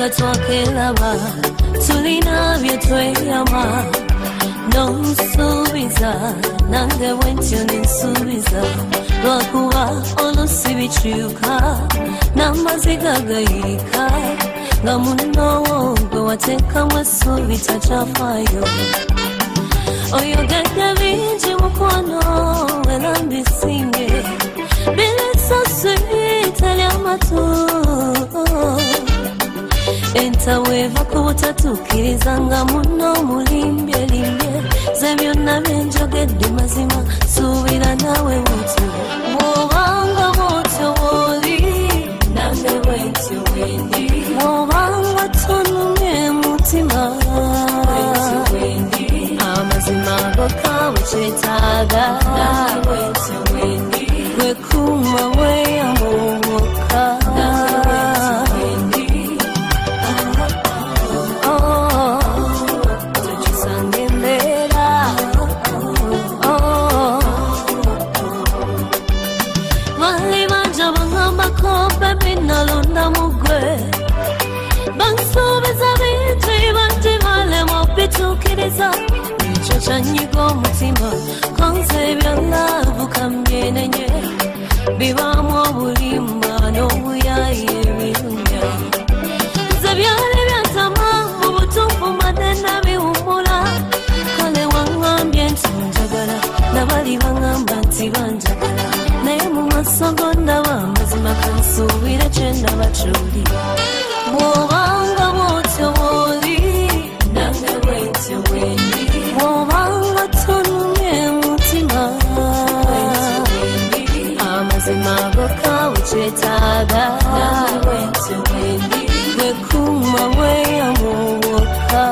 nga twakelaba tulina bye tweyama n'onsuubiza nange bwentyo nensuubiza lwakuba olusi bikyuka n'amaziga gayiika nga munnowo gwe wateekamu essuubi takyafaayo oyogedde bingi mukwano era mbisinge biri so sweet eri amatu entaweeva ku butatuukiriza nga munno mulimbye ze byonna byenjogedde mazima suubira naawe bwotyo bw'obanga bwotyo bw'oli nange bwentyo bwendi bw'obanga tonumye mutima bwentyo bwendi amazima gokka bwekyetaaga nange bwentyo bwendi bwekuuma weeyama omwokka Nicho chanyigo mutima konse byalavu kamyenenye bibamu obulimba n'obuyaye ebirunya ze byali byantama mu butuufu mbadde nabiwummula kale waŋŋambye nti njagala nabali baŋŋamba nti banjagala naye mu maaso go ndaba amazima kansuubire kye ndaba ky'oli bw'obanga bwotyo bw'oli nange bwentyo bwendi bw'obanga tonumye mutima amazima gokka bwekyetaaga nange bwentyo bwendi bwekuuma weeyama omwokka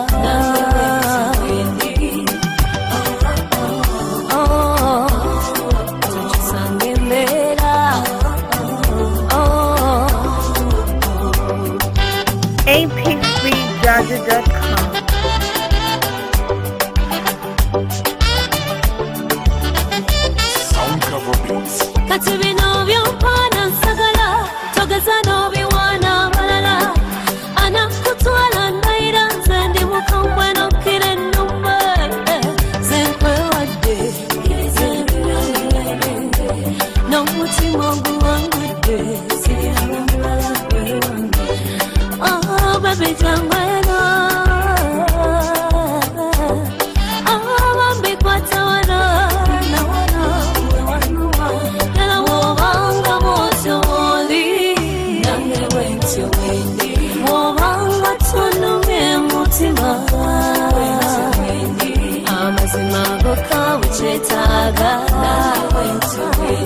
tokisanga embeera apfreejaja.com. Kati bino by'ompaana nsagala togeza n'obiwaana abalala anakutwala ndayira nze ndi mukambwe nokkira ennumba ze nkwewadde n'omutima oguwangudde siriramu mulala gwewange baby jangu eno bambi kwata wano nawana wewanuwa era bw'obanga bwotyo bw'oli nange bwentyo bwendi bw'obanga tonumye mutima amazima gokka bwekyetaaga nange bwentyo bwendi